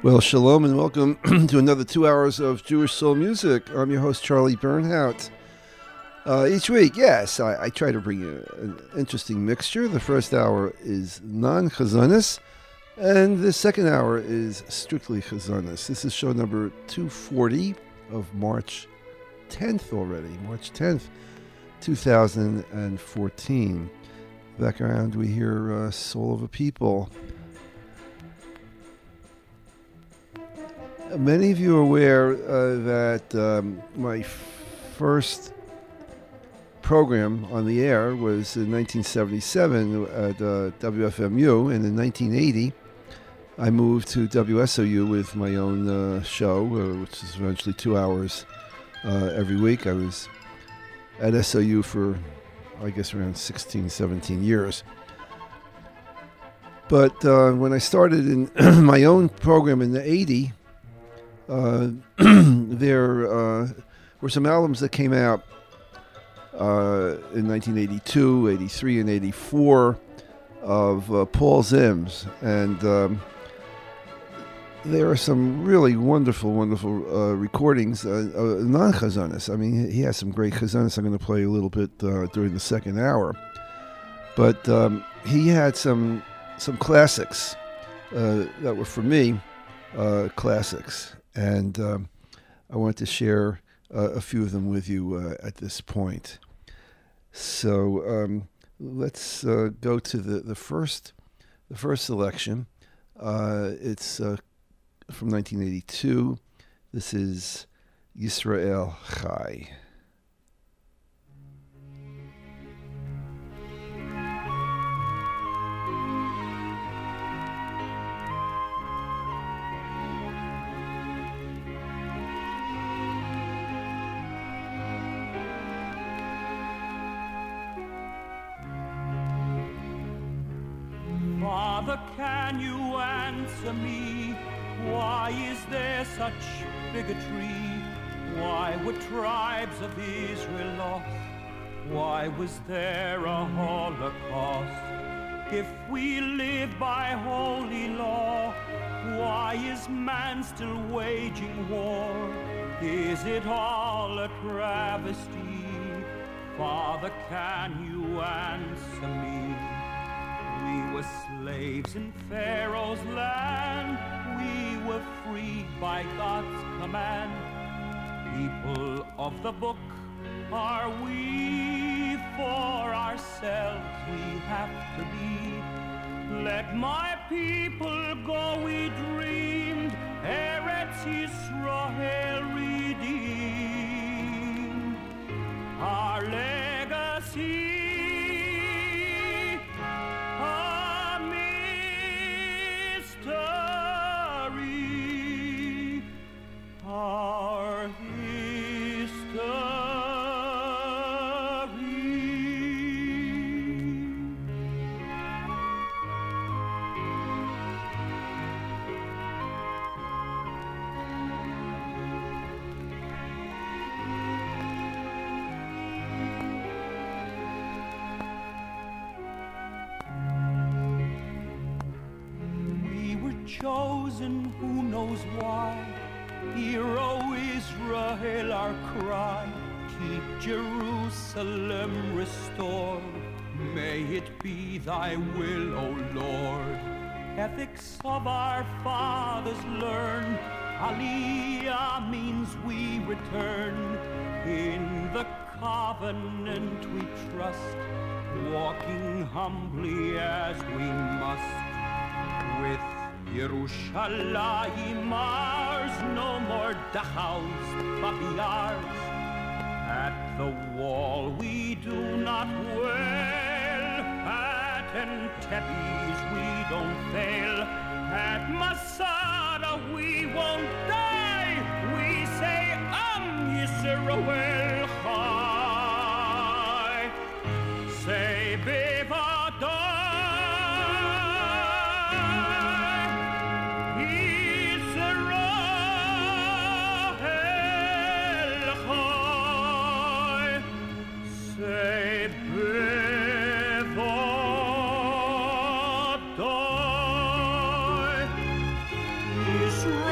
Well, shalom and welcome to another 2 hours of Jewish soul music. I'm your host, Charlie Bernhout. Each week, yes, I try to bring you an interesting mixture. The first hour is non-chazanis, and the second hour is strictly chazanis. This is show number 240 of March 10th already, March 10th, 2014. Background, we hear Soul of a People. Many of you are aware that my first program on the air was in 1977 at WFMU, and in 1980 I moved to WSOU with my own show, which is eventually 2 hours every week. I was at SOU for, I guess, around 16, 17 years. But when I started in my own program in the 80s, there were some albums that came out in 1982, 83, and 84 of Paul Zims, and there are some really wonderful recordings, non-chazanis. I mean, he has some great chazanis. I'm going to play a little bit during the second hour, but he had some classics that were, for me, classics. And I want to share a few of them with you at this point. So let's go to the first selection. It's from 1982. This is Yisrael Chai. Father, can you answer me? Why is there such bigotry? Why were tribes of Israel lost? Why was there a Holocaust? If we live by holy law, why is man still waging war? Is it all a travesty? Father, can you answer me? We were slaves in Pharaoh's land. We were freed by God's command. People of the book are we. For ourselves we have to be. Let my people go, we dreamed. Eretz Yisrael redeemed. Our legacy. Our history. We were chosen, who knows why? Hear, O Israel, our cry. Keep Jerusalem restored. May it be thy will, O Lord. Ethics of our fathers learn. Aliyah means we return. In the covenant we trust, walking humbly as we must. With Yerushalayim ours, no more Dachaus, Babiars. At the wall we do not wail, at Entebes we don't fail, at Masada we won't die. We say Am Yisrael Chai. Say Bevadai. Israel.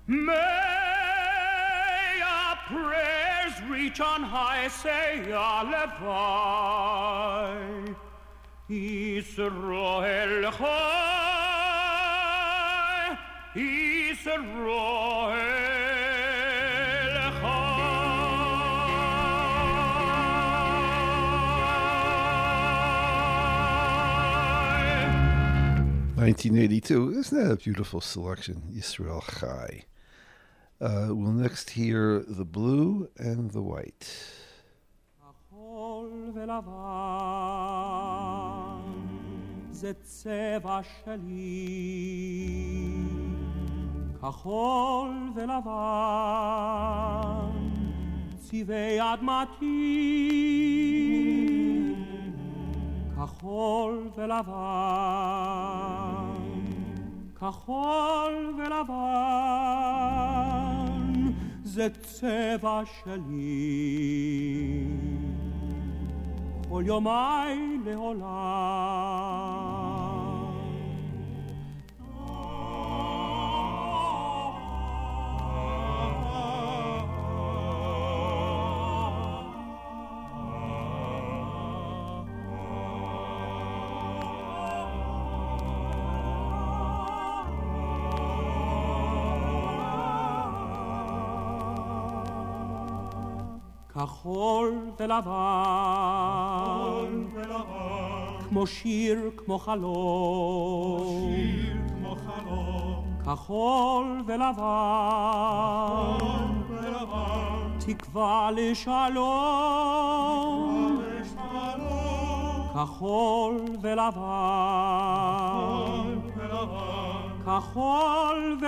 May our prayers reach on high, say Alevai. Yisroel Chai, Yisroel Chai. 1982. Isn't that a beautiful selection? Yisrael Chai. We'll next hear the blue and the white. זה צבע שלי, כחול ולבן, צבעי אדמתי, כחול ולבן, כחול ולבן, זה צבע שלי. כל יומי לעולם. כחול ולבן, כמו שיר, כמו חלום, כחול ולבן, תקווה לשלום, כחול ולבן, כחול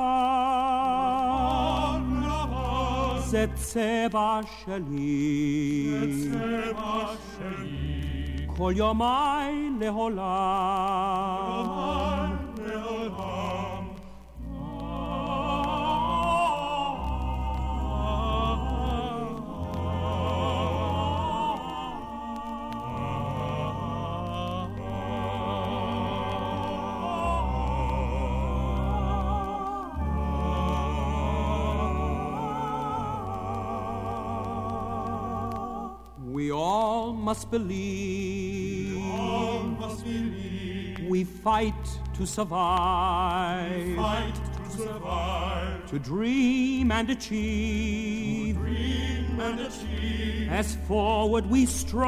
ולבן, זה צבע שלי, כל יומי לעולם. We all must believe. We fight to survive. To dream and achieve. As forward we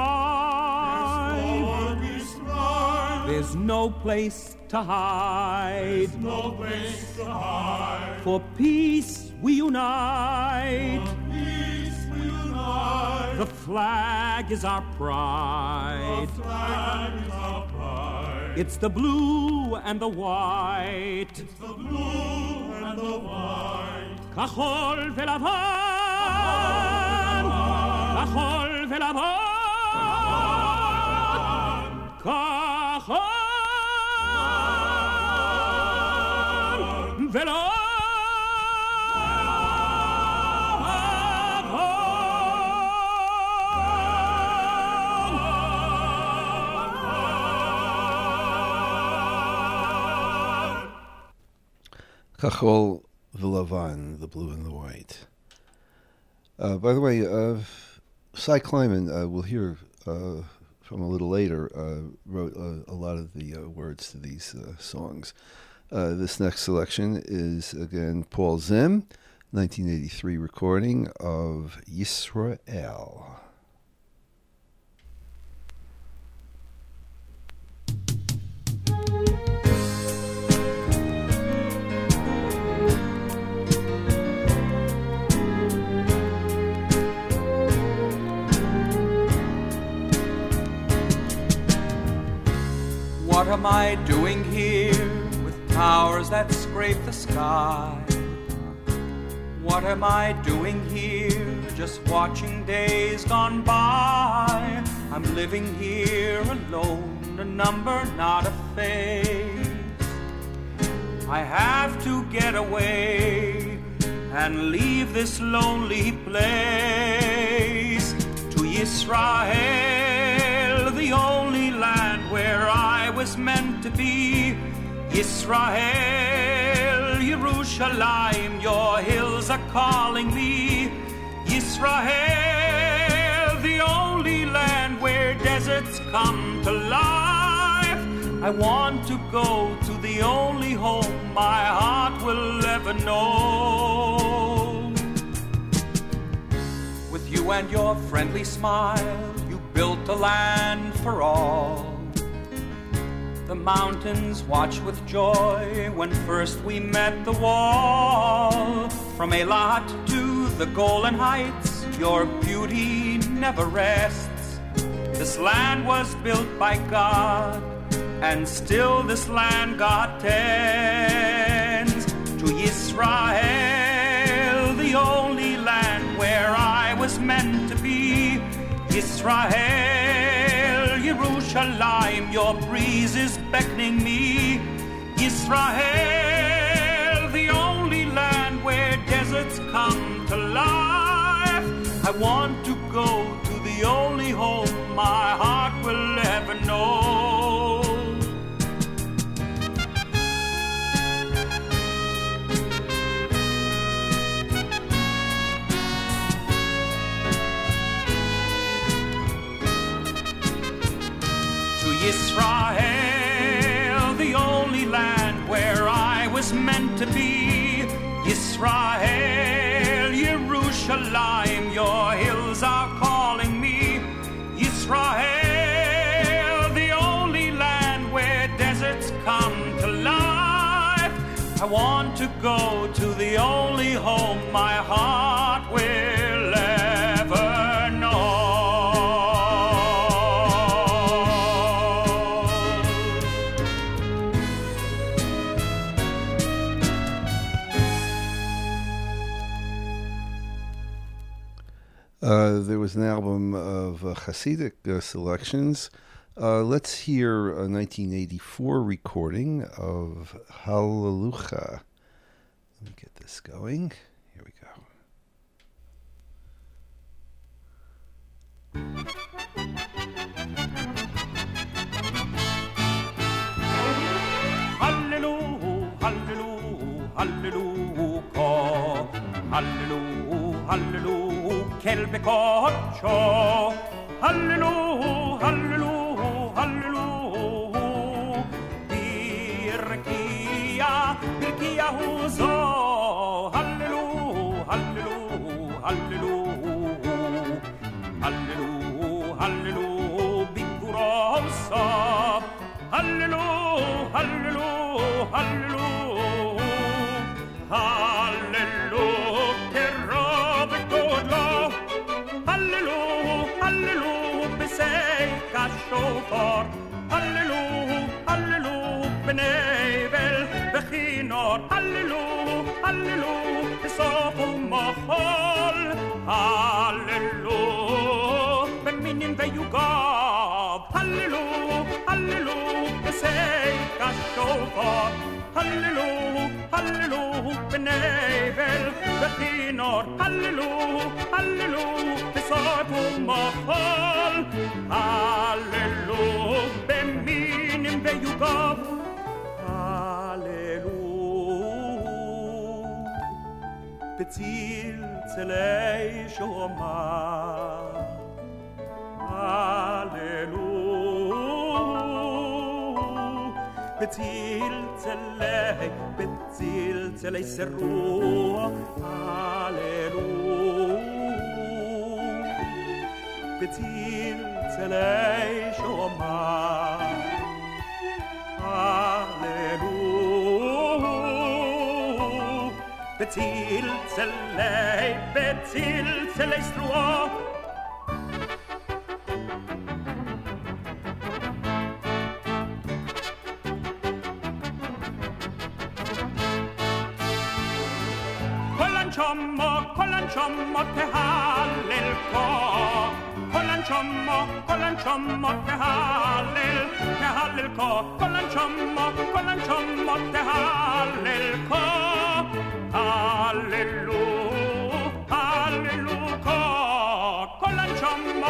strive. There's no place to hide. For peace we unite. The flag is our pride. It's the blue and the white. כחול ולבן, כחול ולבן, כחול ולבן. Kachol v'lavan, the blue and the white. By the way, Cy Kleiman, we'll hear from a little later, wrote a lot of the words to these songs. This next selection is, again, Paul Zim, 1983 recording of Yisrael. What am I doing here with towers that scrape the sky? What am I doing here just watching days gone by? I'm living here alone, a number, not a face. I have to get away and leave this lonely place to Yisrael, the only land where I was meant to be. Yisrael, Yerushalayim, your hills are calling me. Yisrael, the only land where deserts come to life. I want to go to the only home my heart will ever know. With you and your friendly smile, you built a land for all. The mountains watch with joy when first we met the wall. From Eilat to the Golan Heights, your beauty never rests. This land was built by God, and still this land God tends. To Yisrael, the only land where I was meant to be. Yisrael, Yerushalayim, your breeze is beckoning me. Yisrael, the only land where deserts come to life. I want to go to the only home my heart will ever know. Yisrael, the only land where I was meant to be. Yisrael, Yerushalayim, your hills are calling me. Yisrael, the only land where deserts come to life. I want to go to the only home my heart will ever know. There was an album of Hasidic selections. Let's hear a 1984 recording of Hallelujah. Let me get this going. Here we go. Hallelujah, hallelujah, hallelujah, hallelujah, hallelujah, kel bekocho. Hallelujah, hallelujah, hallelujah, birkia, birkia huzo. Hallelujah, hallelujah, hallelujah, hallelujah, hallelujah, bikurosa. Hallelujah, hallelujah, hallelujah, hallelujah, kerov godlo. Hallelujah, hallelujah, besei kashofar. Hallelujah, hallelujah, benevel bechinor. Hallelujah, hallelujah, besof umachol. Hallelujah, beminim veyugav. Hallelujah, hallelujah, besei kashofar. Hallelujah, hallelujah, benevel bechinor. Hallelujah, hallelujah, besof umachol. Hallelujah, beminim veyugav. Hallelujah, betzil tzelei shoma. Hallelujah, betzil tzelei serua. Hallelujah, betzil tzelei shoma. Hallelujah, betzil tzelei strua. Kolanchomo tehallel ko. Kolanchomo tehallel ko. Kolanchomo tehallel ko. Hallelujah, hallelujah ko. Kolanchomo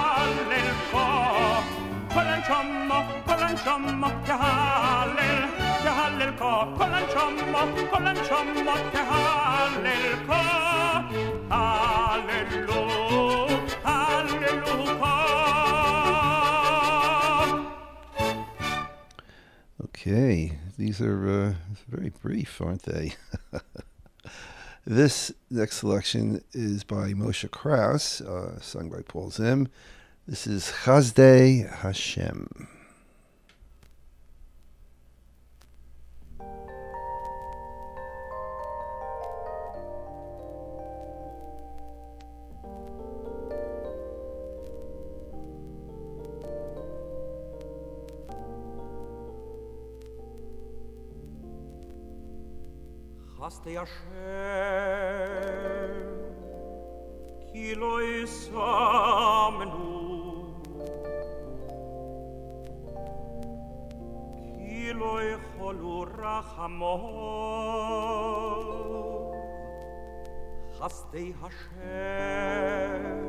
tehallel ko. Kolanchomo tehallel. تهللكا كلن شما تهللكا هللو هللوكا. Okay, these are very brief, aren't they? This next selection is by Moshe Krauss, sung by Paul Zim. This is Chazdei Hashem. Chazdei Hashem, ki lo yisamenu, ki lo yicholu rachamot. Chazdei Hashem,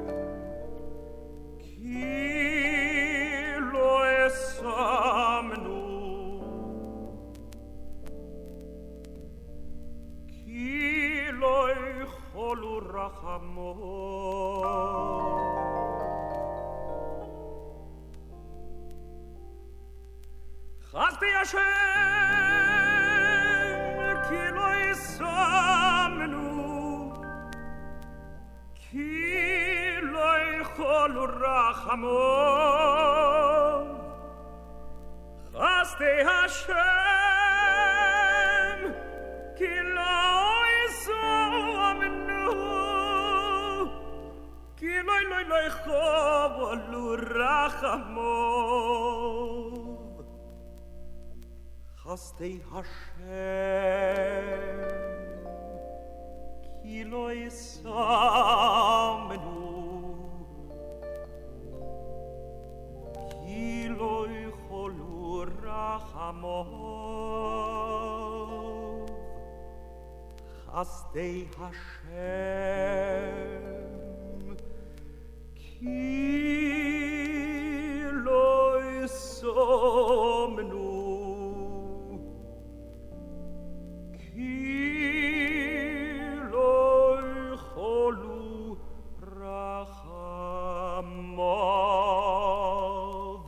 ki lo yisamenu, Olu rachamot. Chazdei Hashem, ki lo yisamenu, ki lo yicholu rachamot. Chazdei Hashem, ki lo Lo yicholu rachamot. Chazdei Hashem, ki lo yisamenu, ki lo yicholu rachamot. Chazdei Hashem, ki lo yisamenu, ki lo yicholu rachamot.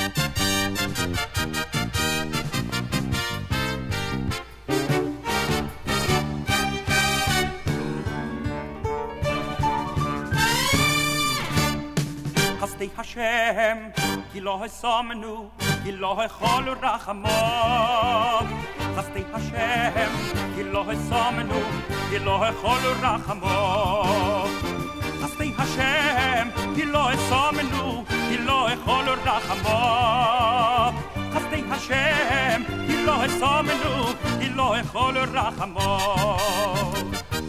Chazdei Hashem, ki lo yisamenu, ki lo yicholu rachamot. Chazdei Hashem, ki lo yisamenu, ki lo yicholu rachamot. Chazdei Hashem, ki lo yisamenu, ki lo yicholu rachamot. Chazdei Hashem, ki lo yisamenu, ki lo yicholu rachamot.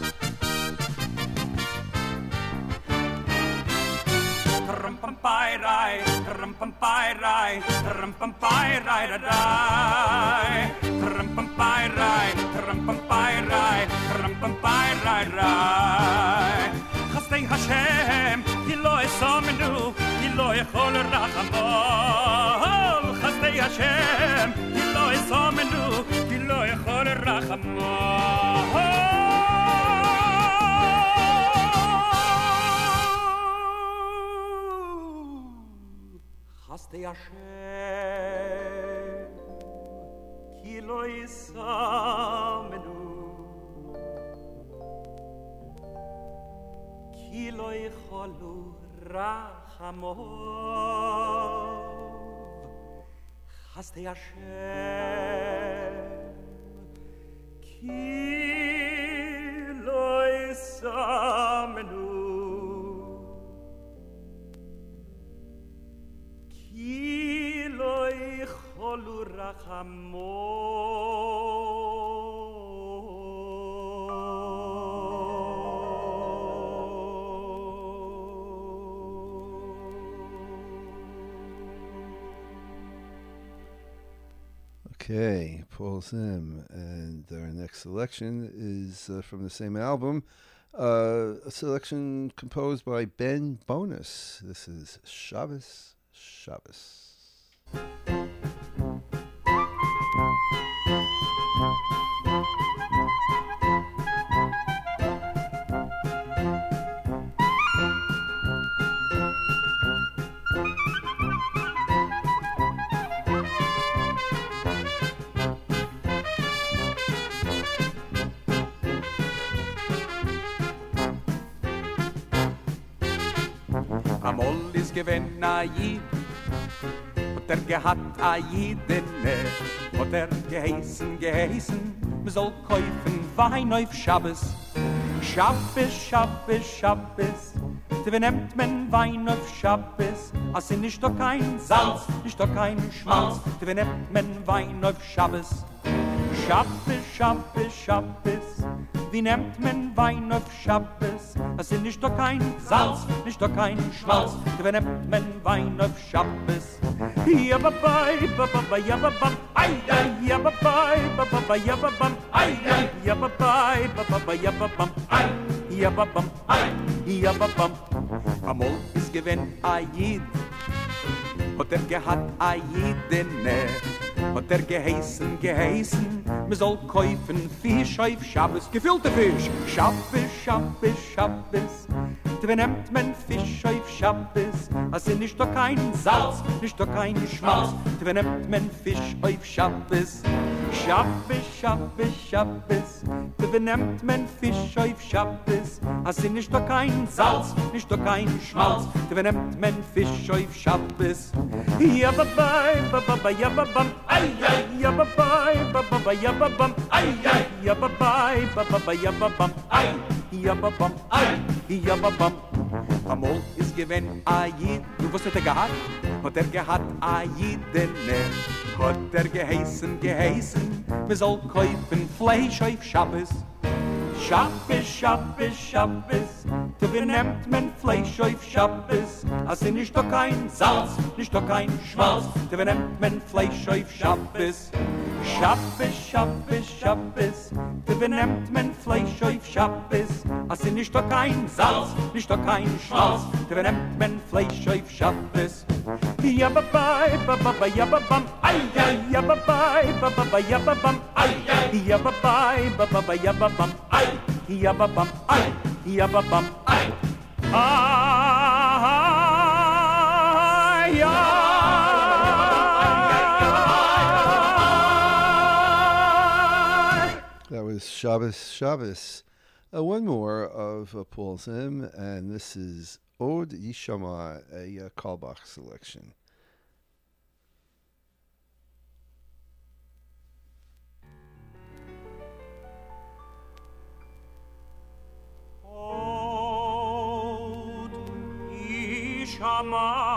Rai, ram pam pai rai, ram pam pai rai rai, ram pam pai rai, ram pam pai rai, ram pam pai rai rai. Chazdei Hashem, ki lo yisamenu, ki lo yicholu rachamot. Chazdei Hashem, ki lo yisamenu, ki lo yicholu rachamot. Chazdei Hashem, ki lo yisamenu, ki lo yicholu rachamot. Chazdei Hashem, ki lo yisamenu, ki lo yicholu Okay, Paul Zim, and our next selection is from the same album, a selection composed by Ben Bonus. This is Shabbos. gewinn a Jid, hat gehat a Jidene, hat geheißen, man soll kaufen Wein auf Schabbes. Schabbes, wie nimmt man Wein auf Schabbes? Als nicht doch kein Salz, nicht doch kein Schmalz, wie nimmt man Wein auf Schabbes? Schabbes, wie nimmt man Wein auf Schabbes? Als nicht doch kein Salz, nicht doch kein Schmalz, wie nimmt man Wein auf Schabbes? Ja, babai, ja, babam, ai, ja, babai, ja, babam, ai, ja, babai, ja, babam, ai, ja, babam, ai, ja, babam. Amol is gewinn a Jid, hat gehat a Jidene, hat geheißen, man soll kaufen Fisch auf Schabbes, gefüllte Fisch. Schabbes, wie nimmt man Fisch auf Schabbes? Als nicht doch kein Salz, nicht doch kein Schmalz, wie nimmt man Fisch auf Schabbes? Schabbes, wie nimmt man Fisch auf Schabbes? Als nicht doch kein Salz, nicht doch kein Schmalz, wie nimmt man Fisch auf Schabbes? Ja, babai, ja, babam, ai, ja, babai, ja, babam, ai, ja, babai, ja, babam, ai, ja, babam, ai, ja, babam. Amol is gewinn a Jid, du was hat gehat? Hat gehat a Jidene, hat geheißen, wir soll kaufen Fleisch auf Schabbes. Schabbes, du benimmt man Fleisch auf Schabbes, als nicht doch kein Salz, nicht doch kein Schmalz, du benimmt man Fleisch auf Schabbes. Schabbes, du benimmt man Fleisch auf Schabbes, als nicht doch kein Salz, nicht doch kein Schmalz, du benimmt man Fleisch auf Schabbes. Ja, babai, ja, babam, ai, ja, babai, ja, babam, ai, ja, babai, ja, babam, ai, ja, babam, ai, ja, babam, ai, ja. That was Shabbos. One more of Paul Zim, and this is Od Yishama, a Kalbach selection. Od Yishama,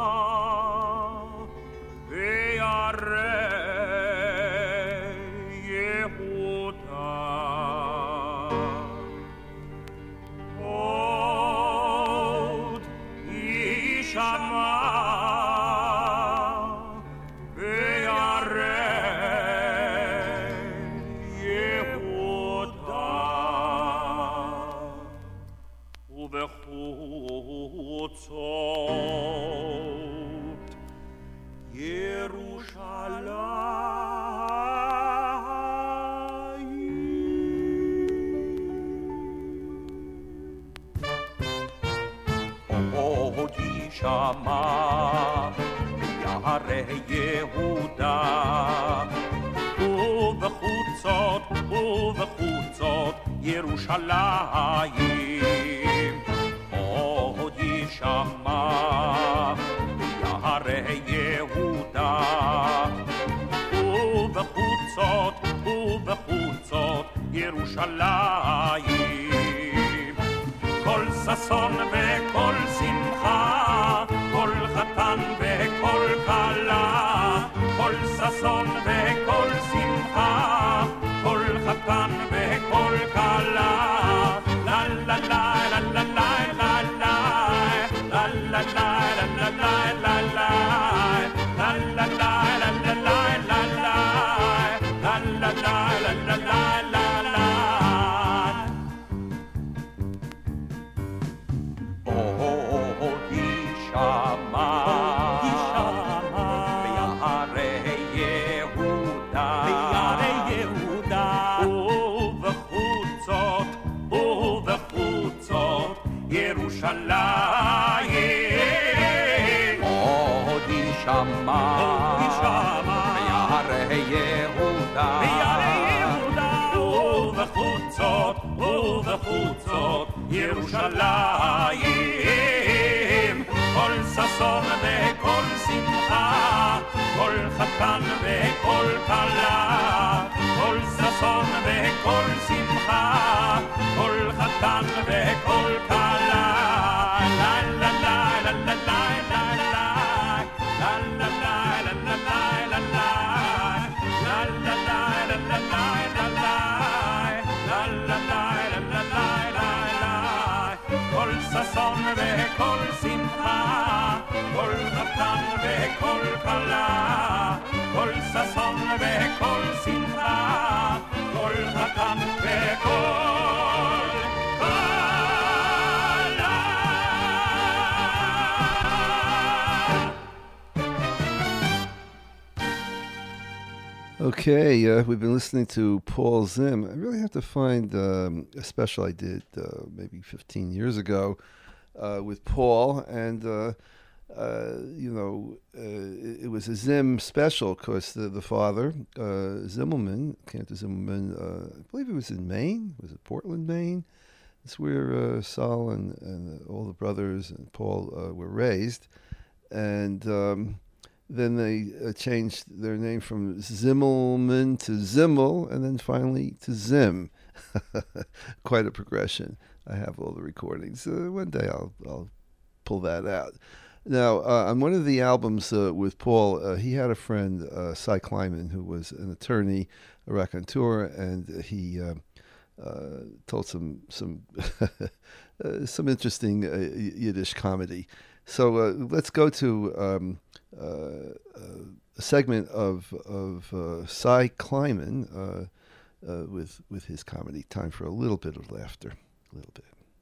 Shama Yare Yehuda Uvechutzot Yerushalayim Od Yishama Yare Yehuda Uvechutzot Yerushalayim Kol sason ve'kol simcha Kol chatan ve'kol kala Kol sason ve'kol simcha Kol chatan ve'kol kala La la la la la la la la La la la la la la la la La la la la la la la la La la la la la la la Yerushalayim Od Yishama B'yarei Yehuda Uvechutzot Yerushalayim כל ששון וכל שמחה, כל חתן וכל כלה, כל ששון וכל שמחה, כל חתן וכל כלה. לה לה לה לה לה לה לה לה לה לה לה לה לה לה לה לה לה לה לה כל ששון וכל שמחה, כל חתן וכל כלה, כל ששון וכל שמחה, כל חתן וכל כלה. Okay, we've been listening to Paul Zim. I really have to find a special I did maybe 15 years ago with Paul, and it was a Zim special because the father, Zimmelman, Cantor Zimmelman, I believe it was in Maine. Was it Portland, Maine? That's where Saul and all the brothers and Paul were raised, and then they changed their name from Zimmelman to Zimmel, and then finally to Zim. Quite a progression. I have all the recordings. One day I'll pull that out. Now, on one of the albums with Paul, he had a friend, Cy Kleiman, who was an attorney, a raconteur, and he told some some interesting Yiddish comedy. So let's go to a segment of Cy Kleiman with his comedy. Time for a little bit of laughter. A little bit.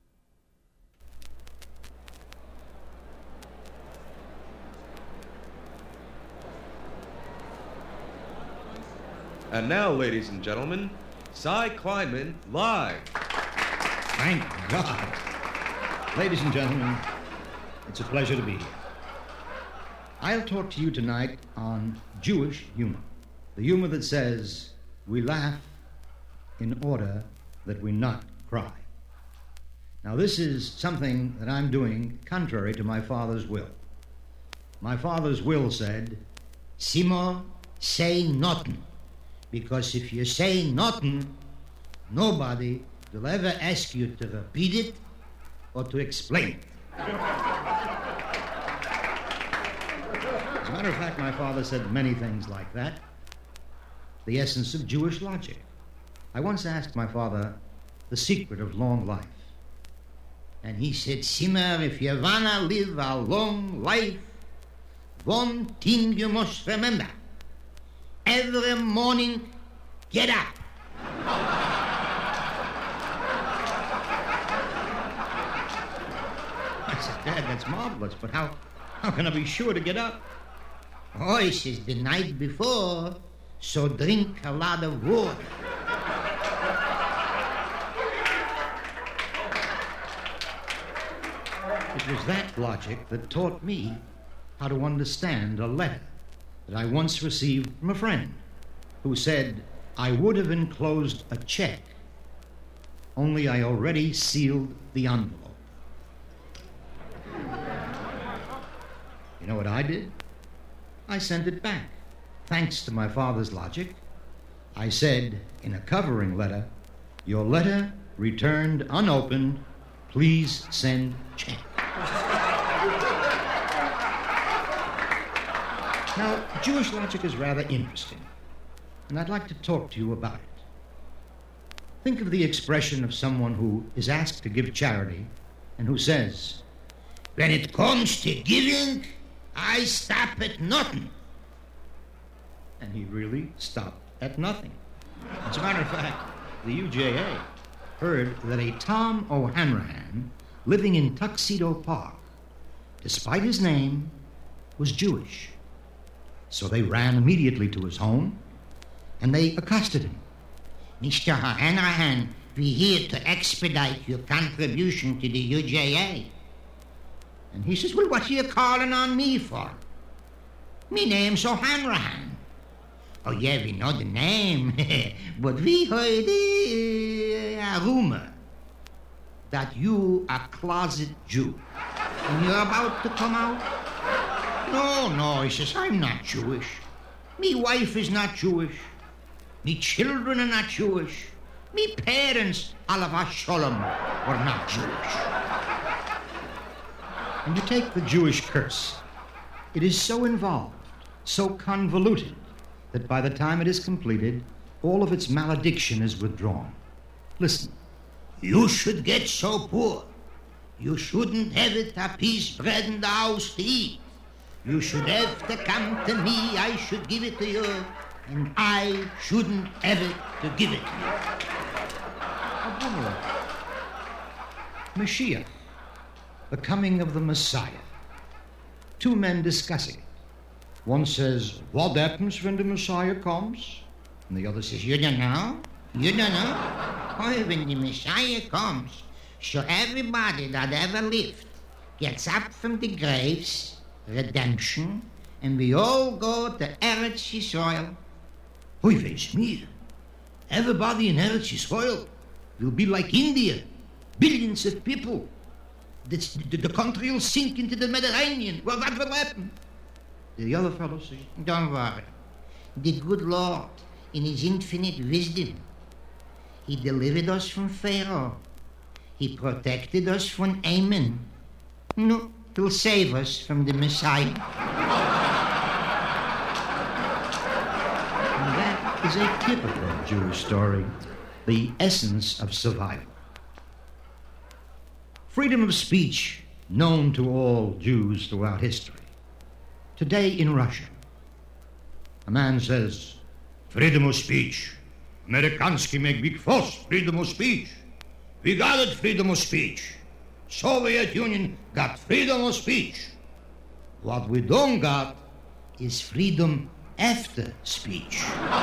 And now, ladies and gentlemen, Cy Kleiman live. Thank God. Ladies and gentlemen, it's a pleasure to be here. I'll talk to you tonight on Jewish humor. The humor that says we laugh in order that we not cry. Now, this is something that I'm doing contrary to my father's will. My father's will said, Simo, say nothing. Because if you say nothing, nobody will ever ask you to repeat it or to explain it. As a matter of fact, my father said many things like that. The essence of Jewish logic. I once asked my father the secret of long life. And he said, Simmer, if you wanna live a long life, one thing you must remember. Every morning, get up. I said, Dad, that's marvelous, but how can I be sure to get up? Oh, he says, the night before, so drink a lot of water. It was that logic that taught me how to understand a letter that I once received from a friend who said, I would have enclosed a check, only I already sealed the envelope. You know what I did? I sent it back. Thanks to my father's logic, I said in a covering letter, your letter returned unopened, please send check. Now, Jewish logic is rather interesting, and I'd like to talk to you about it. Think of the expression of someone who is asked to give charity and who says, when it comes to giving, I stop at nothing. And he really stopped at nothing. As a matter of fact, the UJA heard that a Tom O'Hanrahan living in Tuxedo Park, despite his name, was Jewish. So they ran immediately to his home, and they accosted him. Mr. O'Hanrahan, we're here to expedite your contribution to the UJA. And he says, well, what are you calling on me for? Me name's O'Hanrahan. Oh, yeah, we know the name, but we heard a rumor that you are a closet Jew. And you're about to come out? No, he says, I'm not Jewish. Me wife is not Jewish. Me children are not Jewish. Me parents, Alav Shalom, were not Jewish. And you take the Jewish curse. It is so involved, so convoluted, that by the time it is completed, all of its malediction is withdrawn. Listen. You should get so poor. You shouldn't have it a piece bread in the house to eat. You should have to come to me. I should give it to you. And I shouldn't have it to give it to you. Mashiach, the coming of the Messiah. Two men discussing it. One says, what happens when the Messiah comes? And the other says, you don't know? You don't know? Oh, when the Messiah comes, so everybody that ever lived gets up from the graves, redemption, and we all go to Eretz Yisrael. Oy vey mir. Everybody in Eretz Yisrael will be like India. Billions of people. The country will sink into the Mediterranean. Well, that will happen. The other fellow says, don't worry. The good Lord, in his infinite wisdom, he delivered us from Pharaoh. He protected us from Ammon. No, he'll save us from the Messiah. And that is a typical Jewish story, the essence of survival. Freedom of speech, known to all Jews throughout history. Today in Russia, a man says, freedom of speech. Amerikansky make big fuss, freedom of speech. We got it, freedom of speech. Soviet Union got freedom of speech. What we don't got is freedom after speech.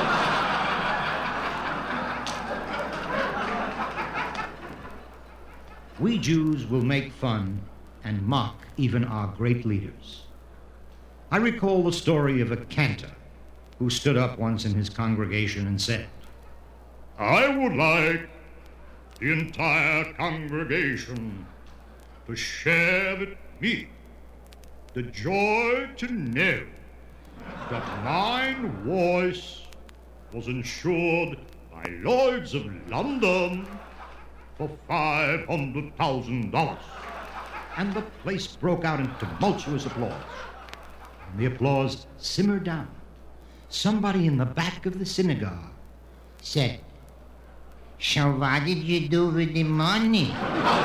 We Jews will make fun and mock even our great leaders. I recall the story of a cantor who stood up once in his congregation and said, I would like the entire congregation to share with me the joy to know that my voice was insured by Lloyd's of London for $500,000. And the place broke out in tumultuous applause. And the applause simmered down. Somebody in the back of the synagogue said, so what did you do with the money?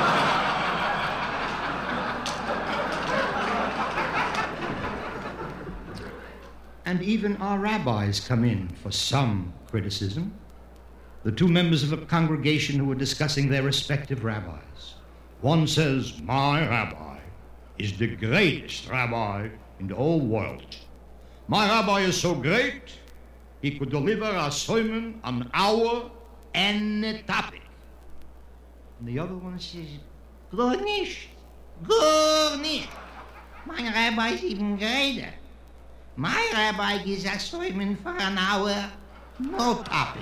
And even our rabbis come in for some criticism. The two members of a congregation who were discussing their respective rabbis. One says, my rabbi is the greatest rabbi in the whole world. My rabbi is so great, he could deliver a sermon an hour and a topic. And the other one says, gar nicht. My rabbi is even greater. My rabbi gives a sermon for an hour, no topic.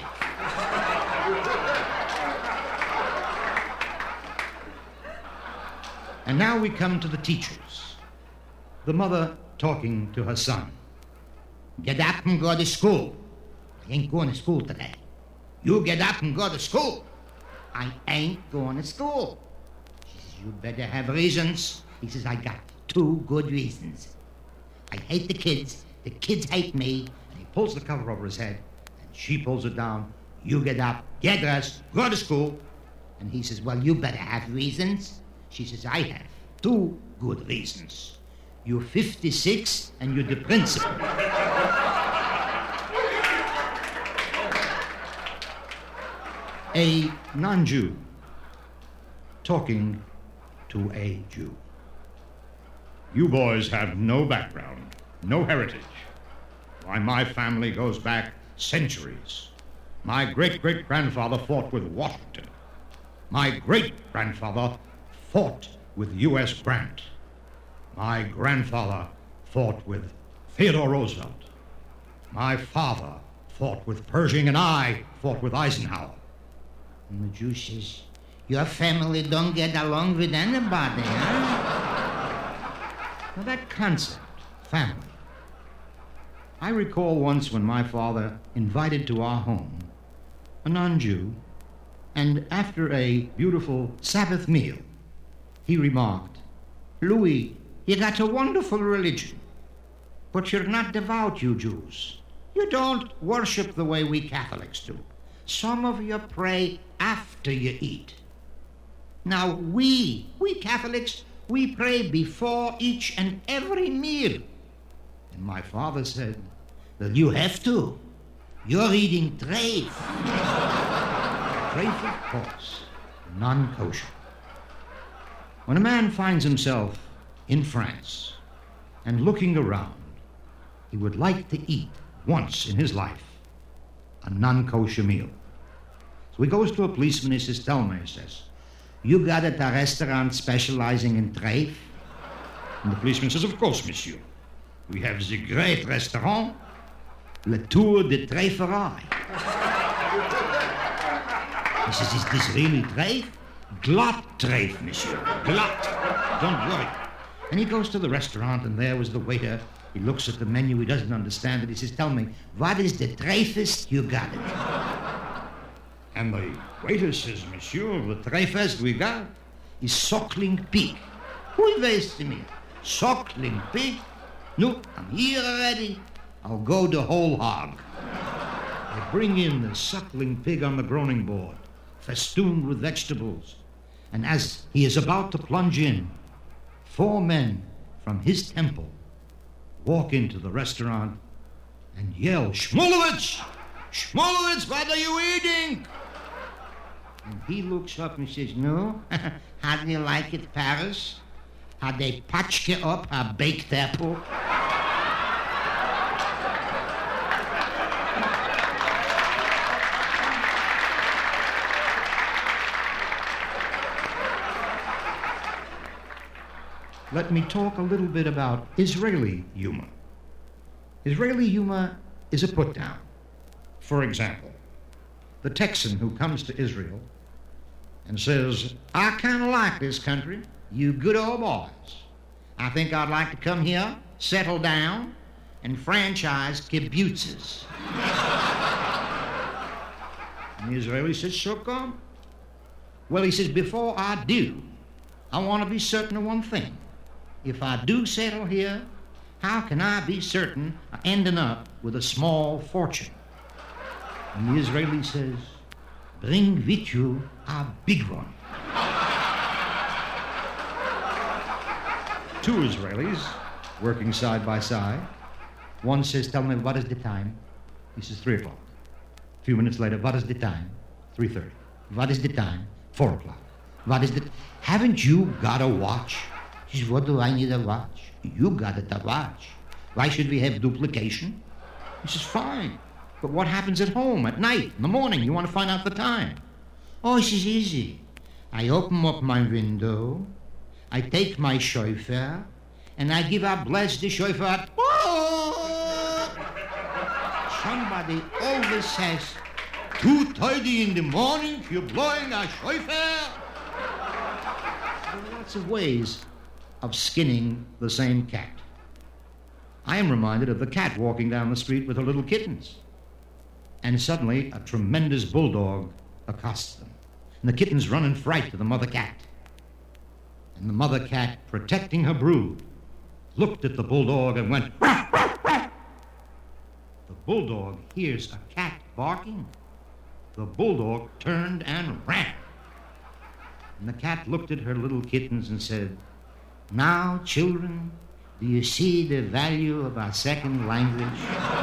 And now we come to the teachers. The mother talking to her son. Get up and go to school. I ain't going to school today. You get up and go to school. I ain't going to school. She says, you better have reasons. He says, I got 2 good reasons. I hate the kids hate me. And he pulls the cover over his head, and she pulls it down. You get up, get dressed, go to school. And he says, well, you better have reasons. She says, I have 2 good reasons. You're 56, and you're the principal. A non-Jew talking to a Jew. You boys have no background, no heritage. Why, my family goes back centuries. My great-great-grandfather fought with Washington. My great-grandfather fought with U.S. Grant. My grandfather fought with Theodore Roosevelt. My father fought with Pershing, and I fought with Eisenhower. And the Jew says, your family don't get along with anybody, huh? Now that concept, family. I recall once when my father invited to our home a non-Jew, and after a beautiful Sabbath meal, he remarked, "Louis, you got a wonderful religion, but you're not devout, you Jews. You don't worship the way we Catholics do. Some of you pray after you eat. Now we Catholics, we pray before each and every meal." And my father said, "Well, you have to. You're eating treif." Treif, of course, non-kosher. When a man finds himself in France and looking around, he would like to eat once in his life a non-kosher meal. So he goes to a policeman, he says, "Tell me," he says, "you got at a restaurant specializing in treif?" And the policeman says, "Of course, monsieur. We have the great restaurant, Le Tour de Treiferai." He says, "Is this really treif?" "Glatt treif, monsieur. Glatt. Don't worry." And he goes to the restaurant, and there was the waiter. He looks at the menu, he doesn't understand it. He says, "Tell me, what is the treifest you got it?" And the waiter says, "Monsieur, the treifest we got is suckling pig." "Who weighs me? Suckling pig? No, I'm here already. I'll go the whole hog." They bring in the suckling pig on the groaning board, festooned with vegetables. And as he is about to plunge in, 4 men from his temple walk into the restaurant and yell, "Shmulevitz! Shmulevitz, what are you eating?" And he looks up and says, "No, how do you like it, Paris? How they patchke up a baked apple?" Let me talk a little bit about Israeli humor. Israeli humor is a put-down. For example, the Texan who comes to Israel and says, "I kind of like this country, you good old boys. I think I'd like to come here, settle down, and franchise kibbutzes." And the Israeli says, "So come." Well, he says, "Before I do, I want to be certain of one thing. If I do settle here, how can I be certain of ending up with a small fortune?" And the Israeli says, "Bring with you a big one." 2 Israelis working side by side. One says, "Tell me, what is the time?" He says, 3 o'clock. A few minutes later, "What is the time?" 3:30. "What is the time?" 4 o'clock. "What is the... Haven't you got a watch?" He says, "What do I need a watch?" "You got it, a watch. Why should we have duplication?" He says, "Fine. But what happens at home, at night, in the morning? You want to find out the time." "Oh," he says, "easy. I open up my window, I take my shofar, and I give a bless the shofar." Oh! Somebody always says, "2:30 in the morning, you're blowing a shofar." There are lots of ways of skinning the same cat. I am reminded of the cat walking down the street with her little kittens. And suddenly a tremendous bulldog accosts them. And the kittens run in fright to the mother cat. And the mother cat, protecting her brood, looked at the bulldog and went, "Ruff, ruff, ruff." The bulldog hears a cat barking. The bulldog turned and ran. And the cat looked at her little kittens and said, "Now, children, do you see the value of our second language?"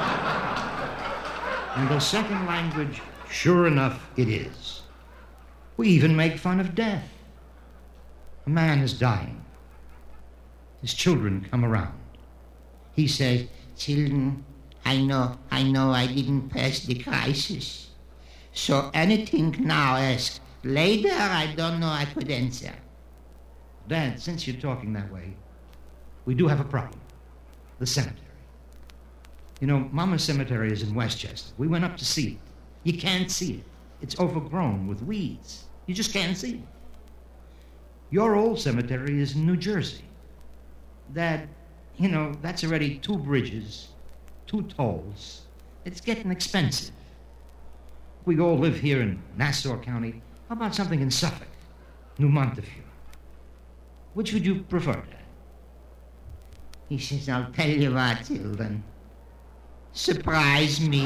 And the second language, sure enough, it is. We even make fun of death. A man is dying. His children come around. He says, "Children, I know I didn't pass the crisis. So anything now ask. Later, I don't know I could answer." Dad, since you're talking that way, we do have a problem. The cemetery. You know, Mama's cemetery is in Westchester. We went up to see it. You can't see it. It's overgrown with weeds. You just can't see it. Your old cemetery is in New Jersey. Dad, You know, that's already 2 bridges, 2 tolls. It's getting expensive. We all live here in Nassau County. How about something in Suffolk, New Montefiore? Which would you prefer, Dad? He says, I'll tell you what, Hilden. Surprise me.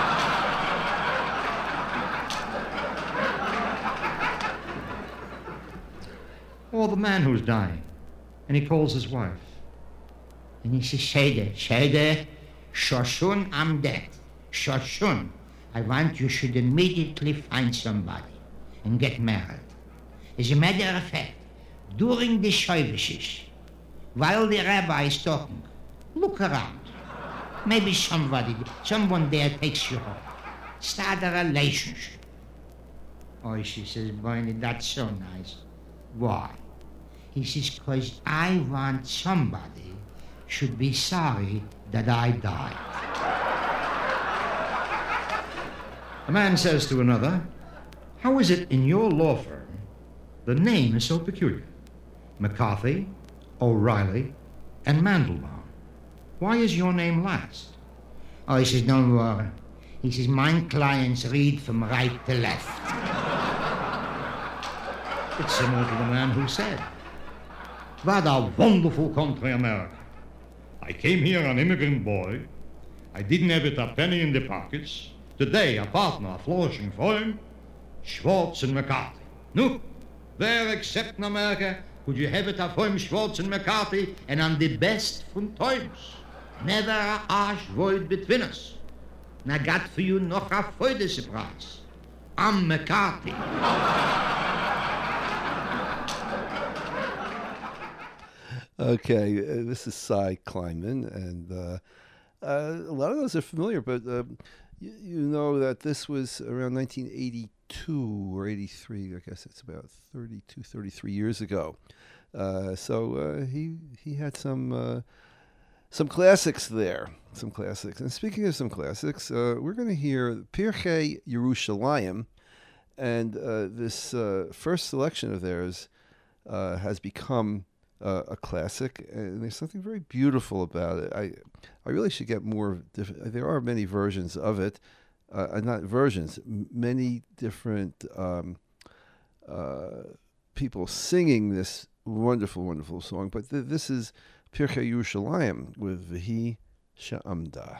Or the man who's dying, and he calls his wife. And he says, Shede, Shoshun, I'm dead. Shoshun, I want you should immediately find somebody and get married. As a matter of fact, during the services, while the rabbi is talking, look around. Maybe someone there takes you home. Start a relationship. Oh, she says, Barney, that's so nice. Why? He says, because I want somebody should be sorry that I died. A man says to another, how is it in your law firm the name is so peculiar? McCarthy, O'Reilly, and Mandelbaum. Why is your name last? Oh, he says, don't worry. He says, my clients read from right to left. It's similar to the man who said, what a wonderful country, America. I came here an immigrant boy. I didn't have it a penny in the pockets. Today, a partner, a flourishing firm, Schwartz and McCarthy. No, where except in America could you have it a firm Schwartz and McCarthy and on the best von times. Never a harsh word between us. And I got for you noch a further surprise. I'm McCarthy. Okay, this is Cy Kleinman, and a lot of those are familiar, but you know that this was around 1982 or 83, I guess it's about 32, 33 years ago. So he had some classics there, some classics. And speaking of some classics, we're going to hear Pirkei Yerushalayim, and this first selection of theirs has become a classic, and there's something very beautiful about it. I really should get more. There are many versions of it, not versions, many different people singing this wonderful, wonderful song. But this is Pirkei Yerushalayim with V'hi Sha'amda.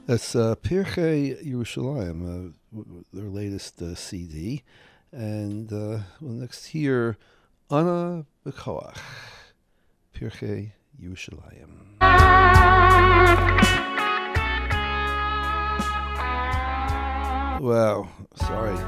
That's Pirchei Yerushalayim, their latest CD. And we'll next hear Ana B'Koach, Pirchei Yerushalayim. Wow, sorry.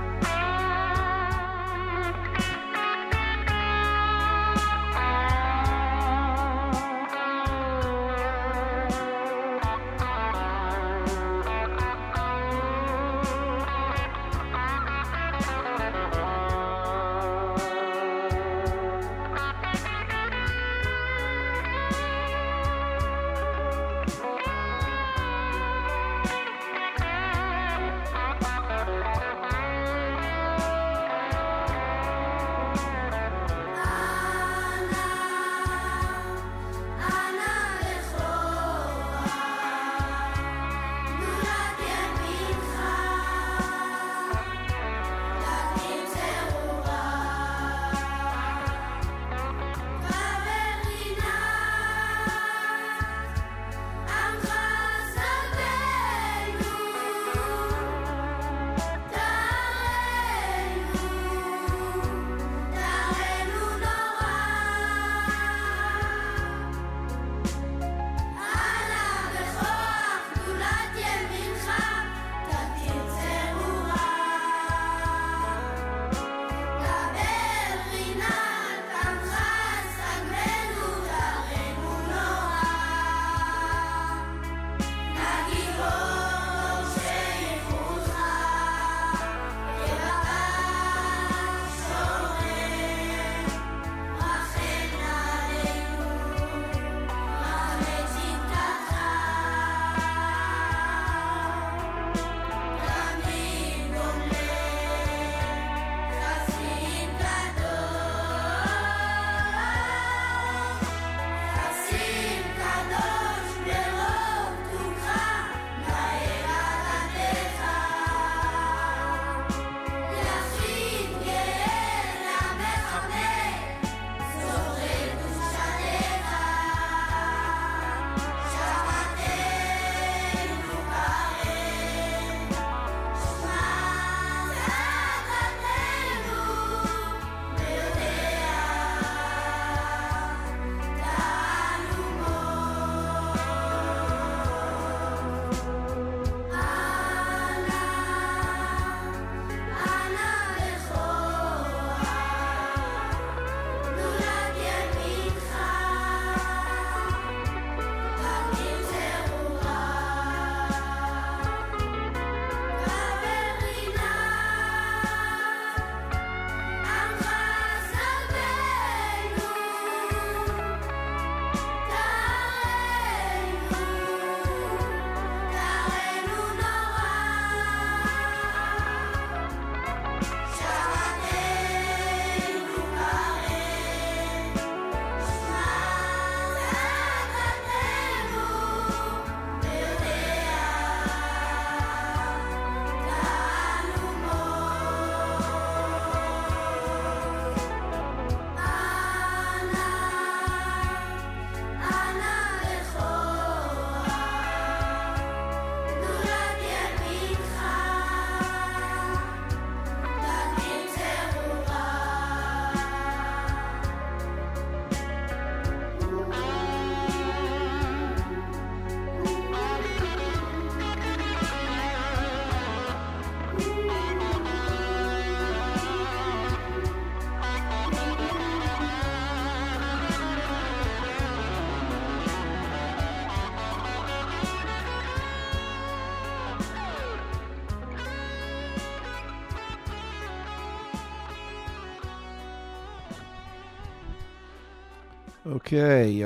Okay,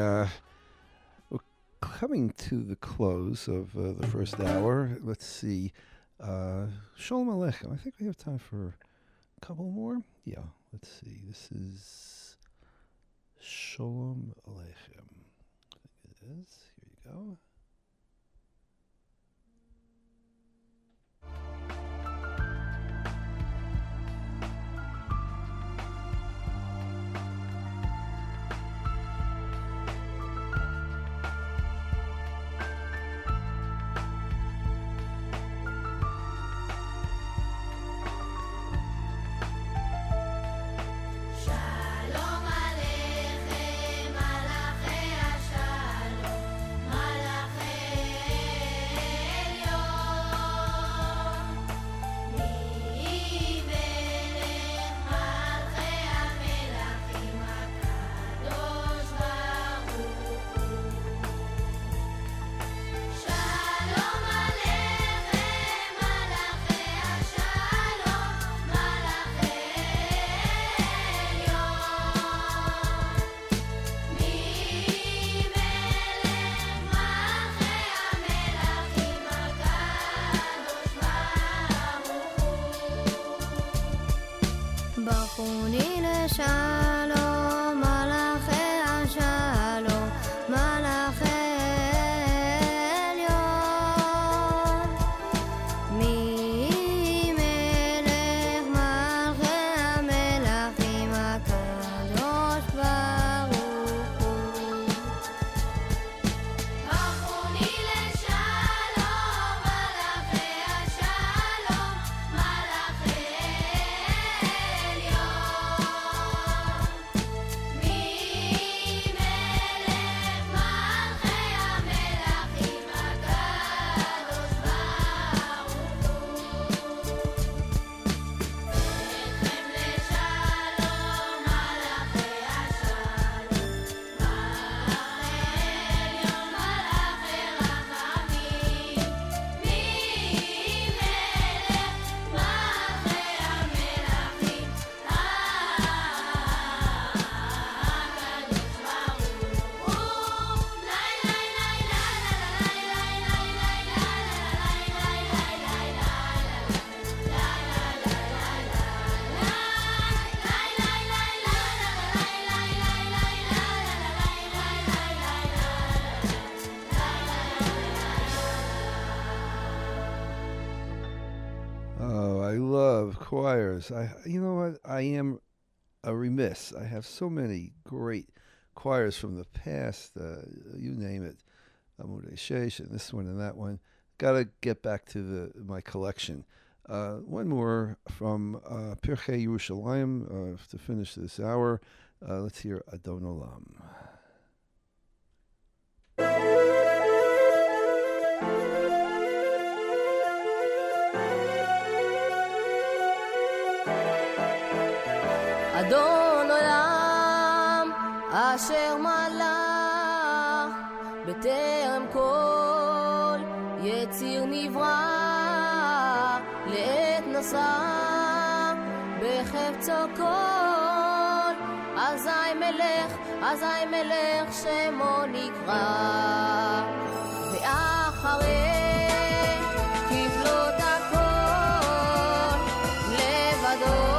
we're coming to the close of the first hour. Let's see. Shalom Aleichem. I think we have time for a couple more. Yeah, let's see. This is Shalom Aleichem. I think it is. Here you go. השלום, מלאכי השלום, מלאכי עליון. מי מלך מלכי המלכים הקדוש ברוך הוא. ברכוני לשלום, מלאכי השלום, מלאכי choirs. You know what? I am remiss. I have so many great choirs from the past. You name it, Amudei Sheish, and this one and that one. Got to get back to my collection. One more from Pirchei Yerushalayim to finish this hour. Let's hear Adon Olam. אדון עולם אשר מלך בטרם כל יציר נברא לעת נשא בחפצו כל אזי מלך שמו נקרא ואחרי כפלות הכל לבדו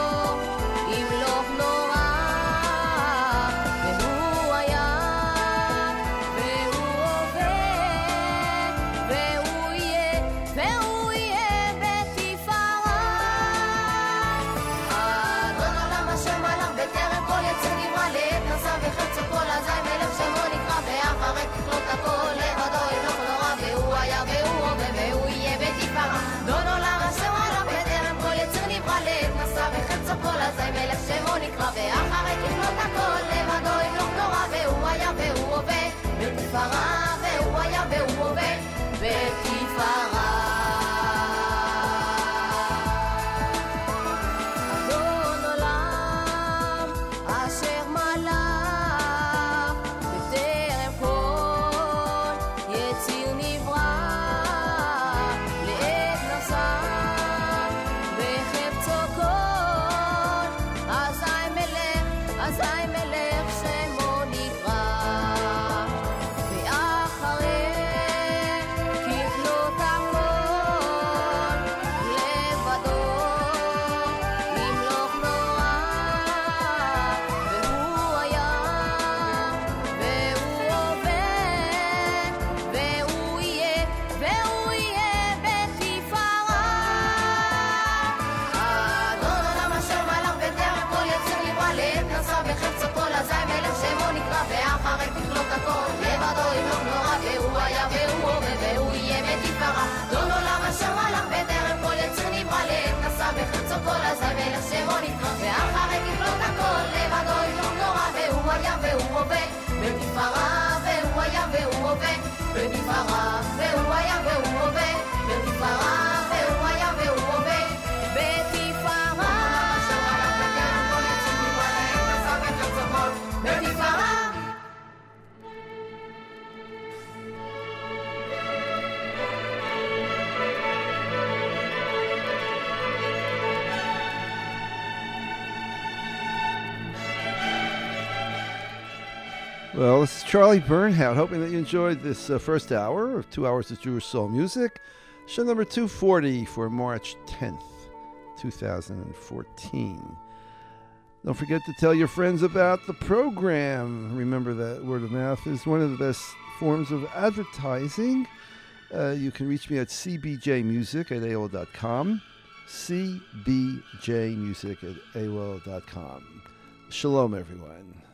אזי מלך שמו נקרא ואחרי ככלות הכל לבדו ימלוך נורא והוא היה והוא הווה בתפארה והוא היה והוא הווה בתפארה אדון עולם אשר מלך בטרם כל יציר נברא לעת נשא בחפצו כל אזי מלך שמו נקרא ואחרי ככלות הכל לבדו ימלוך נורא והוא היה והוא הווה והוא יהיה בתפארה אדון עולם אשר מלך בטרם כל יציר נברא לעת נשא בחפצו כל אזי מלך שמו נקרא ואחרי ככלות הכל לבדו ימלוך נורא והוא היה והוא הווה והוא יהיה בתפארה אדון עולם אשר מלך בטרם כל יציר נברא לעת נשא בחפצו כל אזי מלך שמו נקרא ואחרי ככלות הכל לבדו ימלוך נורא והוא היה והוא הווה בתפארה והוא היה והוא הווה בתפארה והוא היה והוא הווה בתפארה והוא היה והוא הווה בתפארה בתפארה Well, this is Charlie Bernhout, hoping that you enjoyed this first hour of 2 hours of Jewish soul music. Show number 240 for March 10th, 2014. Don't forget to tell your friends about the program. Remember that word of mouth is one of the best forms of advertising. You can reach me at cbjmusic@aol.com. cbjmusic@aol.com. Shalom, everyone.